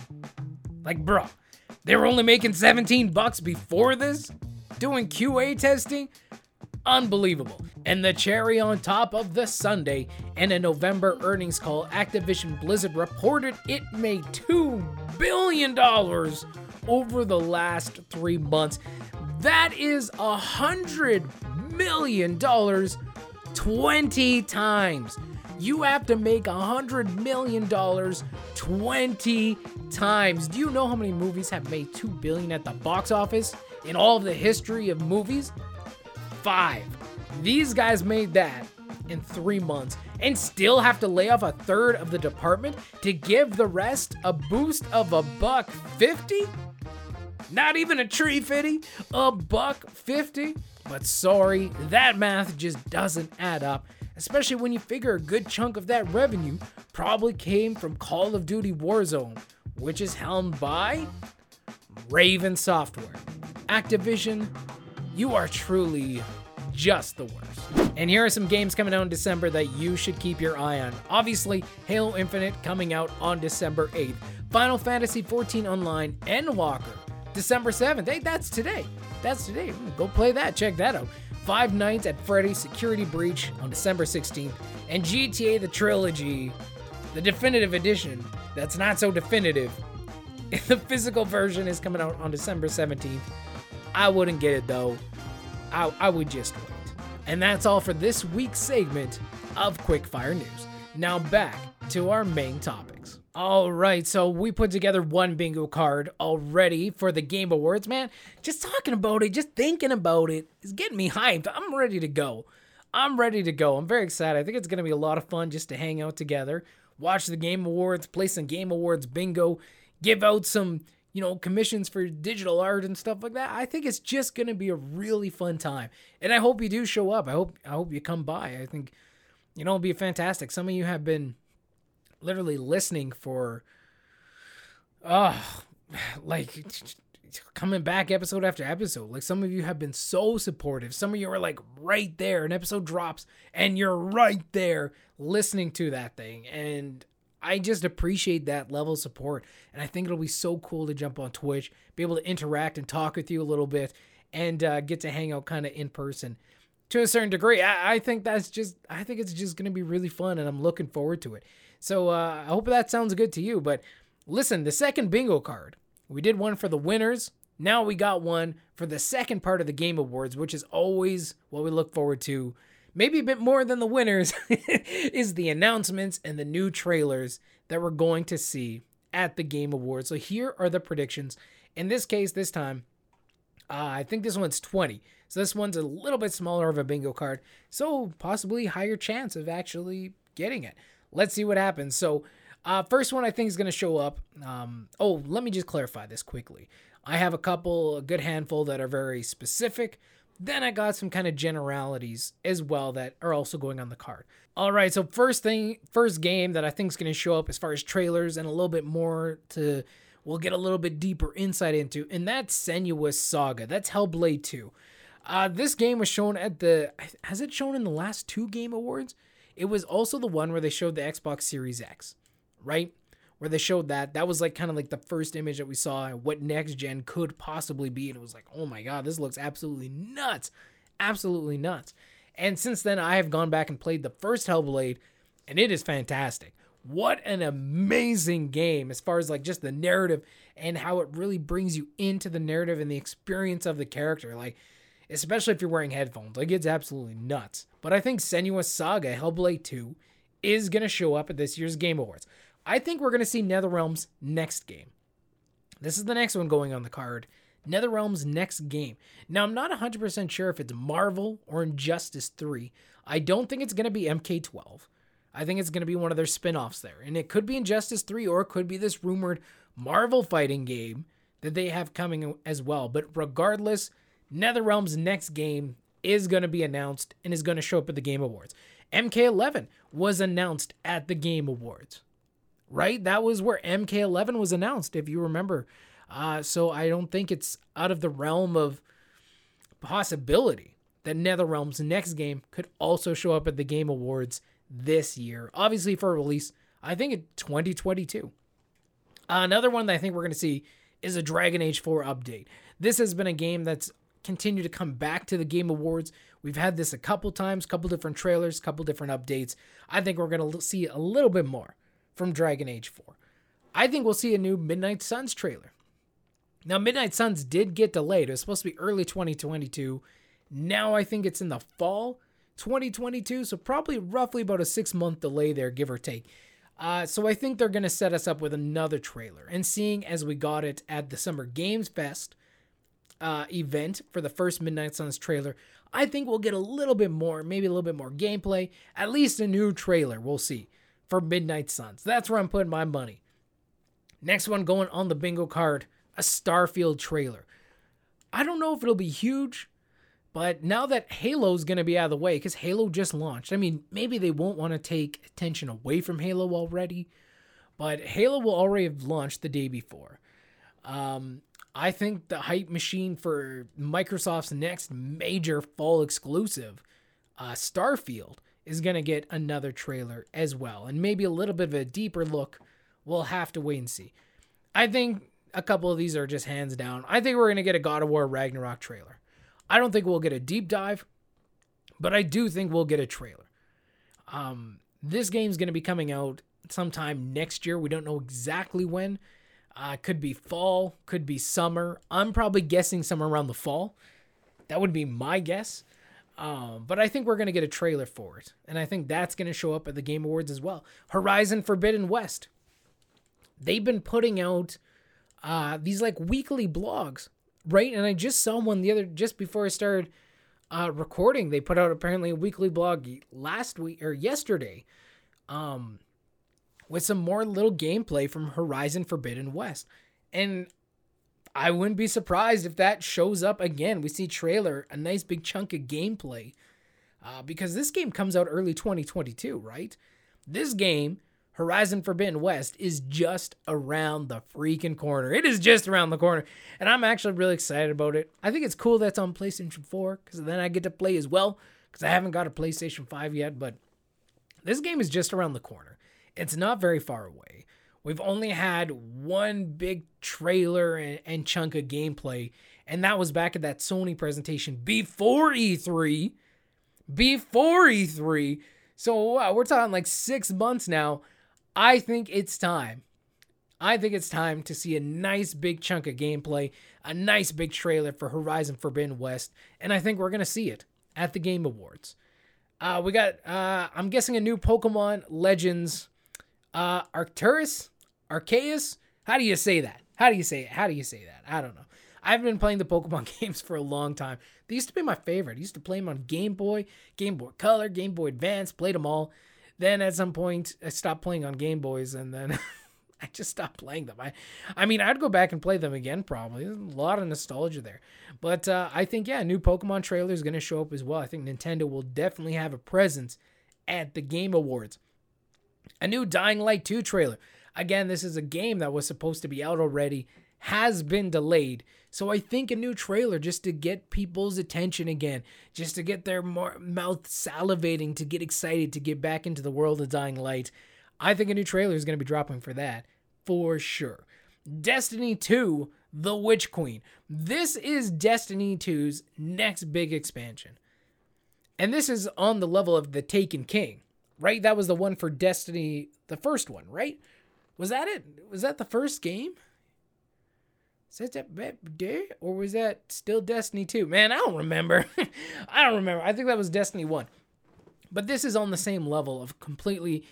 Like, bro, they were only making seventeen bucks before this? Doing Q A testing? Unbelievable. And the cherry on top of the sundae, in a November earnings call, Activision Blizzard reported it made two billion dollars over the last three months. That is a hundred million dollars twenty times. You have to make a hundred million dollars twenty times. Do you know how many movies have made two billion at the box office in all of the history of movies? Five. These guys made that in three months and still have to lay off a third of the department to give the rest a boost of a buck fifty? Not even a tree fifty, a buck fifty? But sorry, that math just doesn't add up, especially when you figure a good chunk of that revenue probably came from Call of Duty Warzone, which is helmed by Raven Software. Activision, you are truly just the worst. And here are some games coming out in December that you should keep your eye on. Obviously, Halo Infinite coming out on December eighth. Final Fantasy fourteen Online, Endwalker, December seventh. Hey, that's today. That's today. Go play that. Check that out. Five Nights at Freddy's Security Breach on December sixteenth. And G T A The Trilogy, the definitive edition that's not so definitive. The physical version is coming out on December seventeenth. I wouldn't get it though. I, I would just wait. And that's all for this week's segment of Quickfire News. Now back to our main topics. All right, so we put together one bingo card already for the Game Awards, man. Just talking about it, just thinking about it is getting me hyped. I'm ready to go. I'm ready to go. I'm very excited. I think it's going to be a lot of fun just to hang out together, watch the Game Awards, play some Game Awards bingo, give out some, you know, commissions for digital art and stuff like that. I think it's just going to be a really fun time. And I hope you do show up. I hope I hope you come by. I think, you know, it'll be fantastic. Some of you have been literally listening for, uh, like, coming back episode after episode. Like, some of you have been so supportive. Some of you are, like, right there. An episode drops, and you're right there listening to that thing. And I just appreciate that level of support. And I think it'll be so cool to jump on Twitch, be able to interact and talk with you a little bit, and uh, get to hang out kind of in person to a certain degree. I, I think that's just, I think it's just going to be really fun, and I'm looking forward to it. So uh, I hope that sounds good to you. But listen, the second bingo card, we did one for the winners. Now we got one for the second part of the Game Awards, which is always what we look forward to. Maybe a bit more than the winners is the announcements and the new trailers that we're going to see at the Game Awards. So here are the predictions. In this case, this time, uh, I think this one's twenty. So this one's a little bit smaller of a bingo card. So possibly higher chance of actually getting it. Let's see what happens. So uh, first one I think is going to show up. Um, oh, let me just clarify this quickly. I have a couple, a good handful that are very specific. Then I got some kind of generalities as well that are also going on the card. All right, so first thing, first game that I think is going to show up as far as trailers and a little bit more to, we'll get a little bit deeper insight into, and that's Senua's Saga. That's Hellblade two. Uh, this game was shown at the, has it shown in the last two Game Awards? It was also the one where they showed the Xbox Series X, right? Where they showed that. That was like kind of like the first image that we saw what next gen could possibly be. And it was like, oh my God, this looks absolutely nuts. Absolutely nuts. And since then, I have gone back and played the first Hellblade, and it is fantastic. What an amazing game as far as like just the narrative and how it really brings you into the narrative and the experience of the character. Like, especially if you're wearing headphones, like it's absolutely nuts. But I think Senua's Saga, Hellblade two, is going to show up at this year's Game Awards. I think we're going to see NetherRealm's next game. This is the next one going on the card. NetherRealm's next game. Now, I'm not one hundred percent sure if it's Marvel or Injustice three. I don't think it's going to be M K twelve. I think it's going to be one of their spin-offs there. And it could be Injustice three, or it could be this rumored Marvel fighting game that they have coming as well. But regardless, NetherRealm's next game is going to be announced and is going to show up at the Game Awards. M K eleven was announced at the Game Awards. Right? That was where M K eleven was announced, if you remember. Uh, so I don't think it's out of the realm of possibility that NetherRealm's next game could also show up at the Game Awards this year. Obviously for release, I think in twenty twenty-two. Uh, another one that I think we're going to see is a Dragon Age four update. This has been a game that's continued to come back to the Game Awards. We've had this a couple times, couple different trailers, couple different updates. I think we're going to see a little bit more from Dragon Age four. I think we'll see a new Midnight Suns trailer. Now, Midnight Suns did get delayed. It was supposed to be early twenty twenty-two. Now I think it's in the fall twenty twenty-two, so probably roughly about a six-month delay there, give or take. Uh, so I think they're going to set us up with another trailer. And seeing as we got it at the Summer Games Fest uh, event for the first Midnight Suns trailer, I think we'll get a little bit more, maybe a little bit more gameplay, at least a new trailer, we'll see, for Midnight Suns. That's where I'm putting my money. Next one going on the bingo card, a Starfield trailer. I don't know if it'll be huge, but now that Halo's going to be out of the way, because Halo just launched, I mean, maybe they won't want to take attention away from Halo already, but Halo will already have launched the day before. Um, I think the hype machine for Microsoft's next major fall exclusive, uh, Starfield, is going to get another trailer as well. And maybe a little bit of a deeper look. We'll have to wait and see. I think a couple of these are just hands down. I think we're going to get a God of War Ragnarok trailer. I don't think we'll get a deep dive, but I do think we'll get a trailer. Um, this game's going to be coming out sometime next year. We don't know exactly when. Uh, could be fall, could be summer. I'm probably guessing somewhere around the fall. That would be my guess. Um, but I think we're going to get a trailer for it. And I think that's going to show up at the Game Awards as well. Horizon Forbidden West. They've been putting out uh, these like weekly blogs, right? And I just saw one the other, just before I started uh, recording. They put out apparently a weekly blog last week or yesterday um, with some more little gameplay from Horizon Forbidden West. And I wouldn't be surprised if that shows up again. We see trailer, a nice big chunk of gameplay, uh, because this game comes out early twenty twenty-two, right? This game, Horizon Forbidden West, is just around the freaking corner. It is just around the corner, and I'm actually really excited about it. I think it's cool that's on PlayStation four, because then I get to play as well, because I haven't got a PlayStation five yet, but this game is just around the corner. It's not very far away. We've only had one big trailer and, and chunk of gameplay, and that was back at that Sony presentation before E three. Before E three. So uh, we're talking like six months now. I think it's time. I think it's time to see a nice big chunk of gameplay, a nice big trailer for Horizon Forbidden West, and I think we're going to see it at the Game Awards. Uh, we got, uh, I'm guessing, a new Pokemon Legends uh, Arcturus? Arceus? How do you say that? How do you say it? How do you say that? I don't know. I've been playing the Pokemon games for a long time. They used to be my favorite. I used to play them on Game Boy, Game Boy Color, Game Boy Advance, played them all. Then at some point, I stopped playing on Game Boys, and then I just stopped playing them. I I mean, I'd go back and play them again, probably. There's a lot of nostalgia there. But uh, I think, yeah, a new Pokemon trailer is going to show up as well. I think Nintendo will definitely have a presence at the Game Awards. A new Dying Light two trailer. Again, this is a game that was supposed to be out already, has been delayed. So I think a new trailer just to get people's attention again, just to get their more mouth salivating, to get excited, to get back into the world of Dying Light. I think a new trailer is going to be dropping for that, for sure. Destiny two, The Witch Queen. This is Destiny two's next big expansion. And this is on the level of the Taken King, right? That was the one for Destiny, the first one, right? Was that it? Was that the first game? Is that that or was that still Destiny two? Man, I don't remember. I don't remember. I think that was Destiny one. But this is on the same level of completely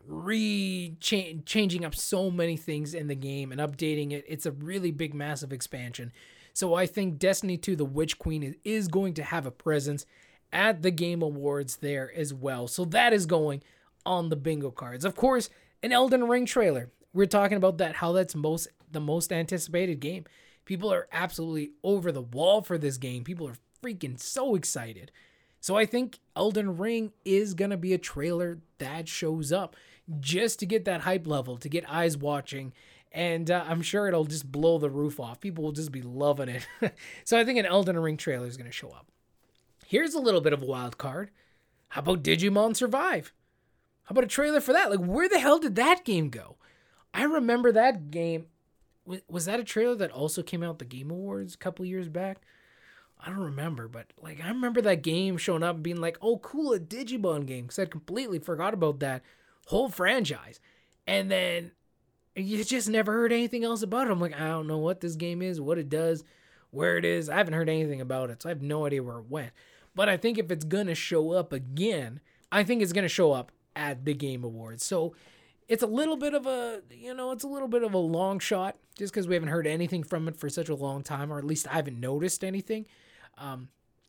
re-changing up so many things in the game and updating it. It's a really big, massive expansion. So I think Destiny two, The Witch Queen, is, is going to have a presence at the Game Awards there as well. So that is going on the bingo cards. Of course, an Elden Ring trailer. We're talking about that, how that's most the most anticipated game. People are absolutely over the wall for this game. People are freaking so excited. So I think Elden Ring is going to be a trailer that shows up just to get that hype level, to get eyes watching. And uh, I'm sure it'll just blow the roof off. People will just be loving it. So I think an Elden Ring trailer is going to show up. Here's a little bit of a wild card. How about Digimon Survive? How about a trailer for that? Like, where the hell did that game go? I remember that game. Was that a trailer that also came out at the Game Awards a couple years back? I don't remember, but like I remember that game showing up and being like, oh, cool, a Digimon game. Because I'd completely forgot about that whole franchise. And then you just never heard anything else about it. I'm like, I don't know what this game is, what it does, where it is. I haven't heard anything about it, so I have no idea where it went. But I think if it's going to show up again, I think it's going to show up at the Game Awards. So it's a little bit of a, you know, it's a little bit of a long shot just because we haven't heard anything from it for such a long time, or at least I haven't noticed anything. Um,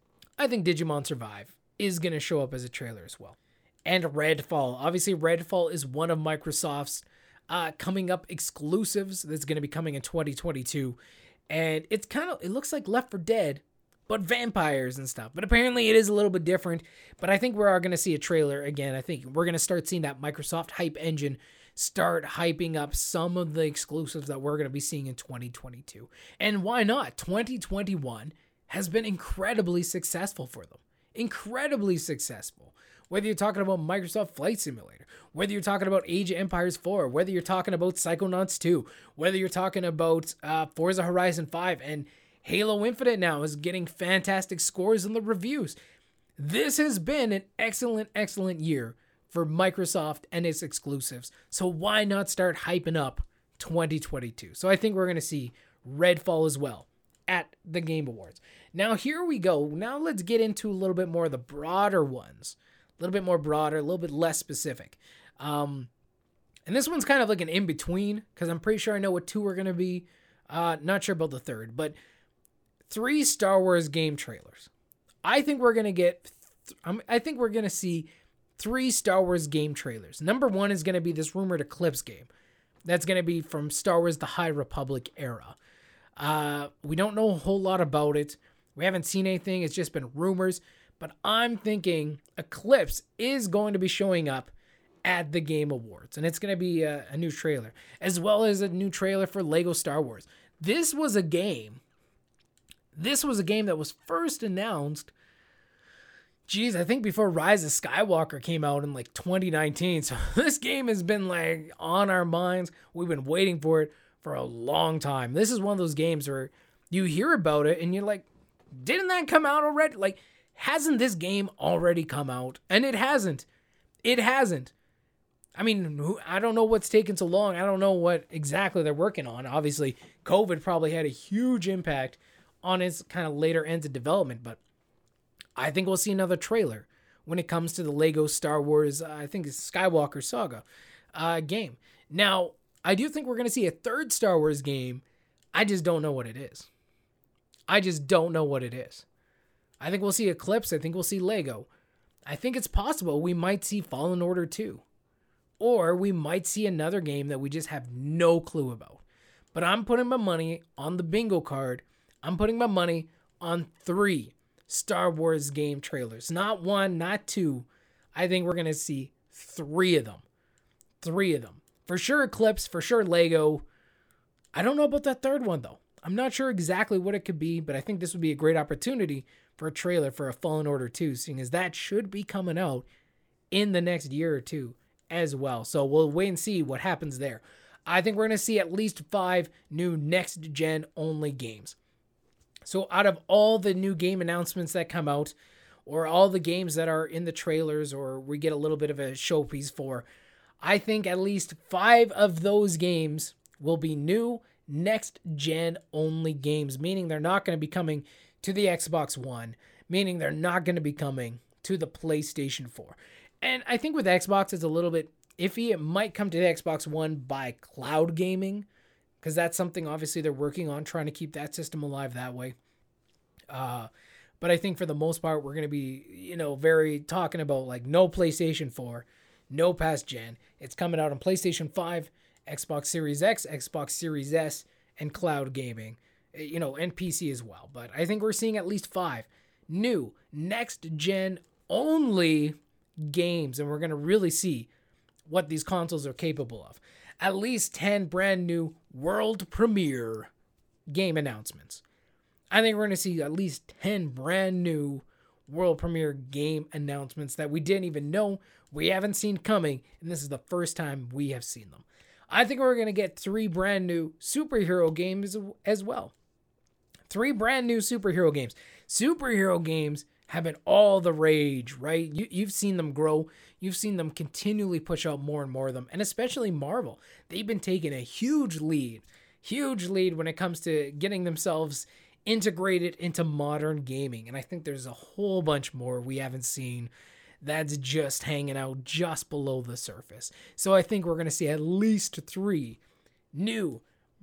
I think Digimon Survive is going to show up as a trailer as well. And Redfall. Obviously, Redfall is one of Microsoft's uh, coming up exclusives that's going to be coming in twenty twenty-two. And it's kind of, it looks like Left four Dead, but vampires and stuff. But apparently it is a little bit different. But I think we are going to see a trailer again. I think we're going to start seeing that Microsoft hype engine start hyping up some of the exclusives that we're going to be seeing in twenty twenty-two. And why not? twenty twenty-one has been incredibly successful for them. Incredibly successful. Whether you're talking about Microsoft Flight Simulator, whether you're talking about Age of Empires four, whether you're talking about Psychonauts two, whether you're talking about uh, Forza Horizon five, and Halo Infinite now is getting fantastic scores in the reviews. This has been an excellent, excellent year for Microsoft and its exclusives. So why not start hyping up twenty twenty-two? So I think we're going to see Redfall as well at the Game Awards. Now here we go. Now let's get into a little bit more of the broader ones. A little bit more broader, a little bit less specific. Um, and this one's kind of like an in-between because I'm pretty sure I know what two are going to be. Uh, not sure about the third, but three Star Wars game trailers. I think we're going to get, th- I think we're going to see three Star Wars game trailers. Number one is going to be this rumored Eclipse game. That's going to be from Star Wars The High Republic era. Uh, we don't know a whole lot about it. We haven't seen anything. It's just been rumors. But I'm thinking Eclipse is going to be showing up at the Game Awards. And it's going to be a, a new trailer. As well as a new trailer for Lego Star Wars. This was a game. This was a game that was first announced Geez, I think before Rise of Skywalker came out in like twenty nineteen. So this game has been like on our minds. We've been waiting for it for a long time. This is one of those games where you hear about it and you're like, didn't that come out already? Like, hasn't this game already come out? And it hasn't. It hasn't. I mean, I don't know what's taken so long. I don't know what exactly they're working on. Obviously, COVID probably had a huge impact on its kind of later ends of development, but I think we'll see another trailer when it comes to the Lego Star Wars, uh, I think it's Skywalker Saga uh, game. Now, I do think we're going to see a third Star Wars game. I just don't know what it is. I just don't know what it is. I think we'll see Eclipse. I think we'll see Lego. I think it's possible we might see Fallen Order two. Or we might see another game that we just have no clue about. But I'm putting my money on the bingo card. I'm putting my money on three Star Wars game trailers. Not one, not two. I think we're going to see three of them. Three of them. For sure Eclipse, for sure Lego. I don't know about that third one though. I'm not sure exactly what it could be, but I think this would be a great opportunity for a trailer for a Fallen Order two, seeing as that should be coming out in the next year or two as well. So we'll wait and see what happens there. I think we're going to see at least five new next-gen only games. So out of all the new game announcements that come out, or all the games that are in the trailers, or we get a little bit of a showpiece for, I think at least five of those games will be new next-gen only games, meaning they're not going to be coming to the Xbox One, meaning they're not going to be coming to the PlayStation four. And I think with Xbox, it's a little bit iffy. It might come to the Xbox One by cloud gaming, because that's something obviously they're working on, trying to keep that system alive that way. Uh, but I think for the most part, we're going to be, you know, very talking about like no PlayStation four, no past gen. It's coming out on PlayStation five, Xbox Series X, Xbox Series S, and cloud gaming, you know, and P C as well. But I think we're seeing at least five new next gen only games, and we're going to really see what these consoles are capable of. At least ten brand new world premiere game announcements. I think we're going to see at least ten brand new world premiere game announcements that we didn't even know, we haven't seen coming, and this is the first time we have seen them. I think we're going to get three brand new superhero games as well. Three brand new superhero games. Superhero games have been all the rage, right? You, you've seen them grow. You've seen them continually push out more and more of them, and especially Marvel. They've been taking a huge lead, huge lead when it comes to getting themselves integrated into modern gaming. And I think there's a whole bunch more we haven't seen that's just hanging out just below the surface. So I think we're going to see at least three new,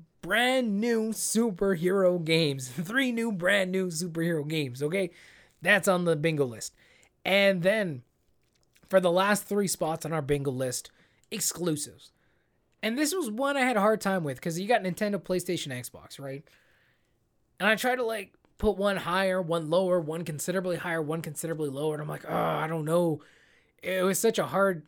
brand new superhero games. Three new, brand new superhero games, okay? That's on the bingo list. And then for the last three spots on our bingo list, exclusives. And this was one I had a hard time with because you got Nintendo, PlayStation, Xbox, right? And I tried to like put one higher, one lower, one considerably higher, one considerably lower. And I'm like, oh, I don't know. It was such a hard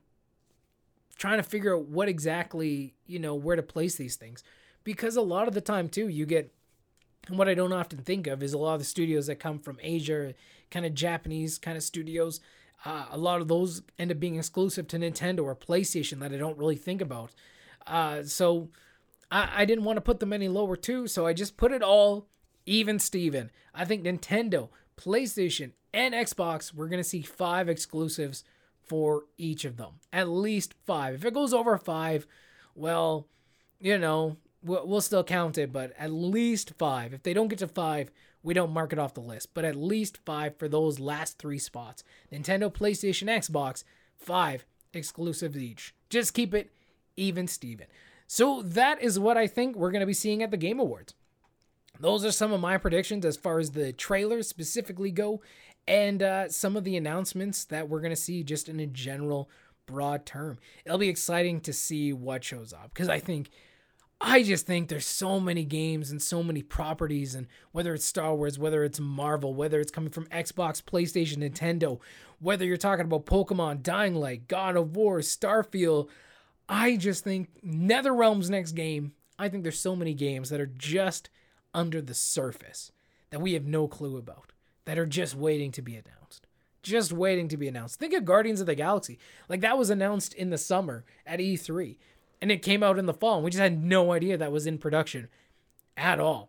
trying to figure out what exactly, you know, where to place these things. Because a lot of the time too, you get, and what I don't often think of is a lot of the studios that come from Asia, kind of Japanese kind of studios. Uh, a lot of those end up being exclusive to Nintendo or PlayStation that I don't really think about. Uh, so I, I didn't want to put them any lower too. So I just put it all even Steven. I think Nintendo, PlayStation, and Xbox, we're going to see five exclusives for each of them. At least five. If it goes over five, well, you know, we'll, we'll still count it, but at least five. If they don't get to five, we don't mark it off the list. But at least five for those last three spots. Nintendo, PlayStation, Xbox, five exclusives each. Just keep it even Steven. So that is what I think we're going to be seeing at the Game Awards. Those are some of my predictions as far as the trailers specifically go, and uh, some of the announcements that we're going to see just in a general broad term. It'll be exciting to see what shows up, because I think, I just think there's so many games and so many properties, and whether it's Star Wars, whether it's Marvel, whether it's coming from Xbox, PlayStation, Nintendo, whether you're talking about Pokemon, Dying Light, God of War, Starfield, I just think NetherRealm's next game, I think there's so many games that are just under the surface that we have no clue about, that are just waiting to be announced. just waiting to be announced. Think of Guardians of the Galaxy. Like, that was announced in the summer at E three, and it came out in the fall, and we just had no idea that was in production at all.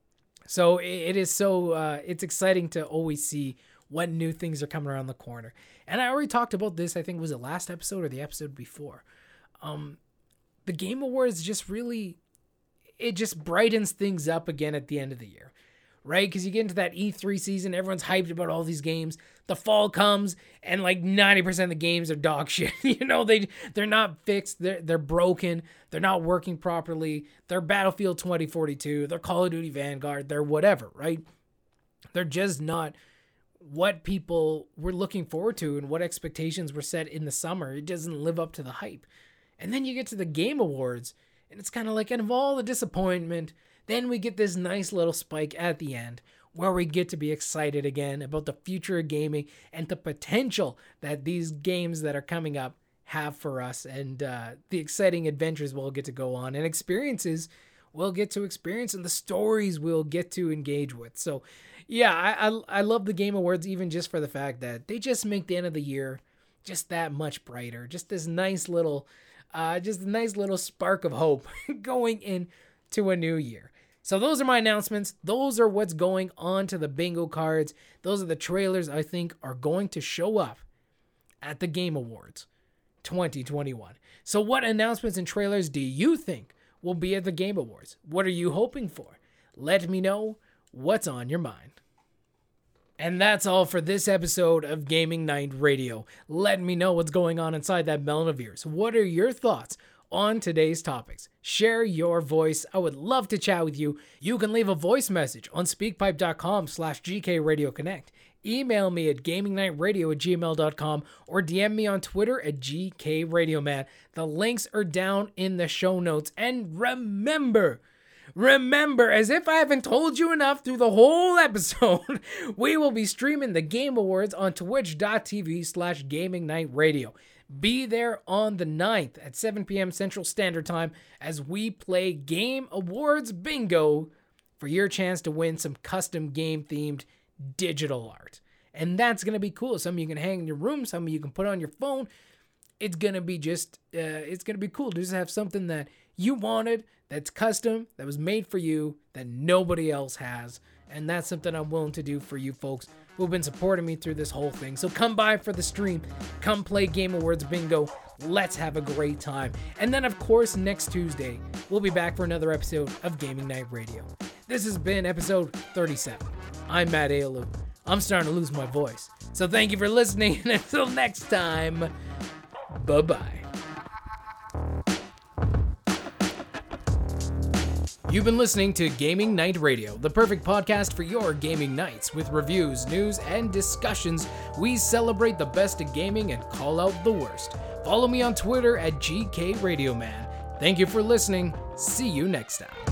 So it is so, uh, it's exciting to always see what new things are coming around the corner. And I already talked about this, I think, was it last episode or the episode before? Um, the Game Awards just really, it just brightens things up again at the end of the year, right? Because you get into that E three season, everyone's hyped about all these games. The fall comes, and like ninety percent of the games are dog shit. you know, they, they're not fixed, they're, they're broken, they're not working properly, they're Battlefield twenty forty-two, they're Call of Duty Vanguard, they're whatever, right? They're just not what people were looking forward to and what expectations were set in the summer. It doesn't live up to the hype. And then you get to the Game Awards, and it's kind of like, out of all the disappointment, then we get this nice little spike at the end where we get to be excited again about the future of gaming and the potential that these games that are coming up have for us, and uh, the exciting adventures we'll get to go on and experiences we'll get to experience and the stories we'll get to engage with. So yeah, I, I, I love the Game Awards, even just for the fact that they just make the end of the year just that much brighter. Just this nice little, uh, just a nice little spark of hope going into a new year. So those are my announcements. Those are what's going on to the bingo cards. Those are the trailers I think are going to show up at the Game Awards twenty twenty-one. So what announcements and trailers do you think will be at the Game Awards? What are you hoping for? Let me know what's on your mind. And that's all for this episode of Gaming Night Radio. Let me know what's going on inside that melon of yours. What are your thoughts on today's topics? Share your voice. I would love to chat with you. You can leave a voice message on speakpipe.com slash gkradioconnect. Email me at gamingnightradio at gmail dot com or D M me on Twitter at gkradioman. The links are down in the show notes. And remember, Remember, as if I haven't told you enough through the whole episode, we will be streaming the Game Awards on twitch.tv slash Gaming Night Radio. Be there on the ninth at seven p.m. Central Standard Time as we play Game Awards Bingo for your chance to win some custom game-themed digital art. And that's going to be cool. Some of you can hang in your room, some of you can put on your phone. It's going to be just, uh, it's going to be cool to just have something that you wanted, that's custom, that was made for you, that nobody else has. And that's something I'm willing to do for you folks who've been supporting me through this whole thing. So come by for the stream. Come play Game Awards Bingo. Let's have a great time. And then, of course, next Tuesday, we'll be back for another episode of Gaming Night Radio. This has been episode thirty-seven. I'm Matt Ailu. I'm starting to lose my voice. So thank you for listening. And until next time, bye-bye. You've been listening to Gaming Night Radio, the perfect podcast for your gaming nights. With reviews, news, and discussions, we celebrate the best of gaming and call out the worst. Follow me on Twitter at G K Radio Man. Thank you for listening. See you next time.